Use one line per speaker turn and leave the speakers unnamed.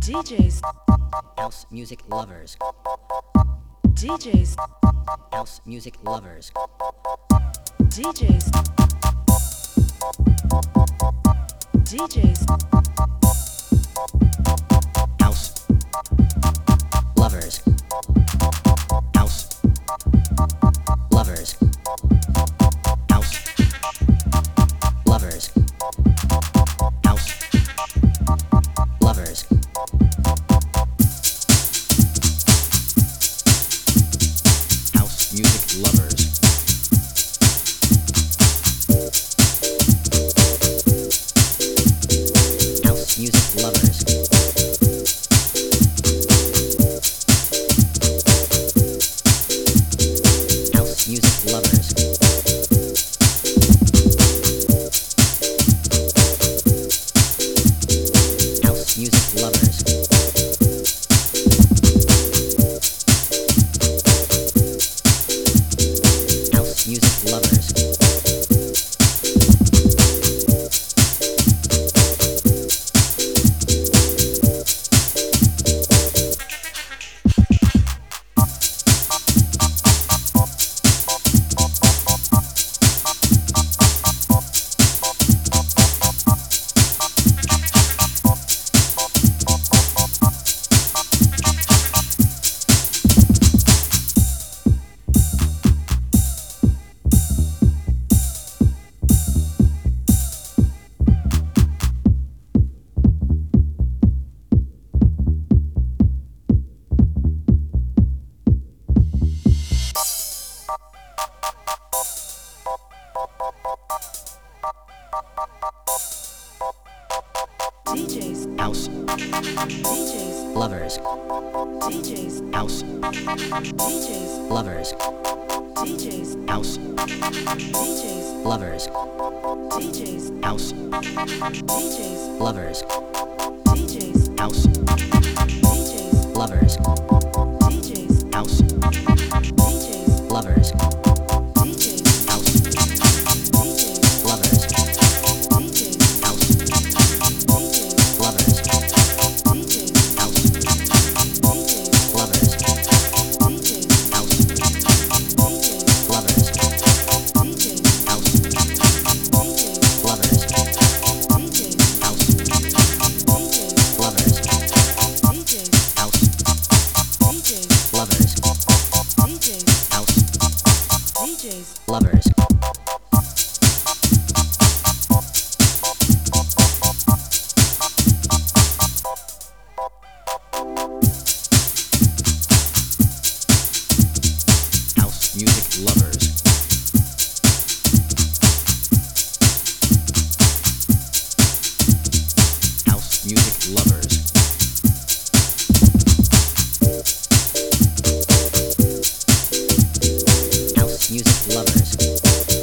DJs,
House music lovers.
DJs,
House music lovers.
DJs, DJs,
House lovers. House lovers. House lovers. House lovers. House music lovers. House music lovers. House music lovers. House music lovers. House music lovers.
DJs,
House
DJs,
lovers.
DJs,
House
DJs,
lovers.
DJs,
House
DJs,
lovers.
DJs,
House
DJs,
lovers.
DJs,
House
DJs,
lovers.
DJs,
House
DJs,
lovers.
DJs,
House
DJs,
lovers.
DJs,
House
DJs,
lovers.
DJs,
House
DJs,
lovers.
DJs,
House
DJs,
lovers.
DJs,
House
DJs,
lovers.
DJs,
House
DJs,
lovers.
DJs,
House
DJs,
lovers.
DJs,
House
DJs,
lovers. House music lovers. House music lovers. House music lovers.